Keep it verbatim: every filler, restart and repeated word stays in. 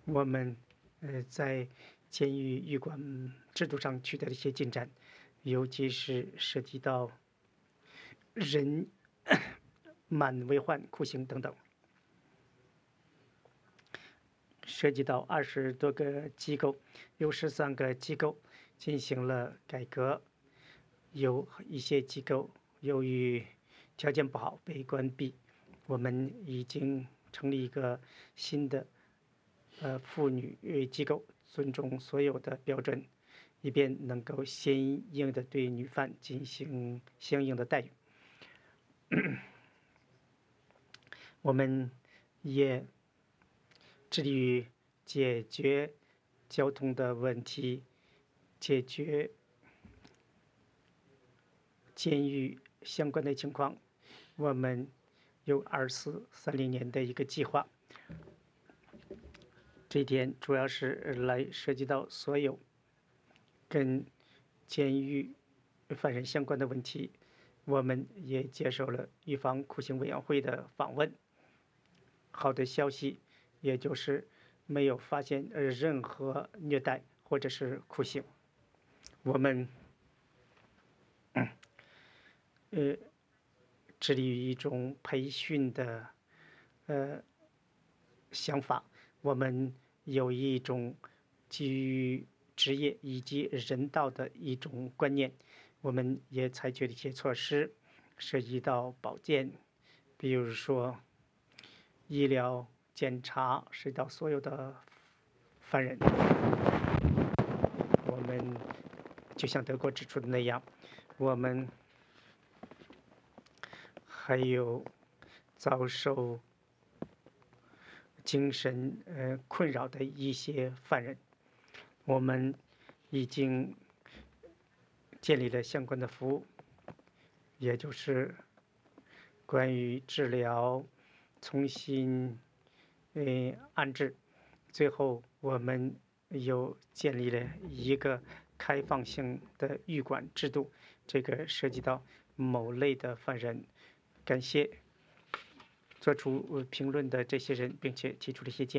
我们呃在监狱狱管制度上取得了一些进展，尤其是涉及到人满为患、酷刑等等，涉及到二十多个机构，有十三个机构进行了改革，有一些机构由于条件不好被关闭，我们已经成立一个新的呃妇女机构，尊重所有的标准，以便能够相应的对女犯进行相应的待遇。我们也致力于解决交通的问题，解决监狱相关的情况。我们有二四三零年的一个计划，这一点主要是来涉及到所有跟监狱犯人相关的问题。我们也接受了预防酷刑委员会的访问。好的消息，也就是没有发现呃任何虐待或者是酷刑。我们呃致力于一种培训的呃想法，我们有一种基于职业以及人道的一种观念，我们也采取了一些措施，涉及到保健，比如说医疗检查，涉及到所有的犯人。我们就像德国指出的那样，我们还有遭受精神呃困扰的一些犯人，我们已经建立了相关的服务，也就是关于治疗、重新呃安置。最后，我们又建立了一个开放性的狱管制度，这个涉及到某类的犯人。感谢做出评论的这些人，并且提出了一些建议。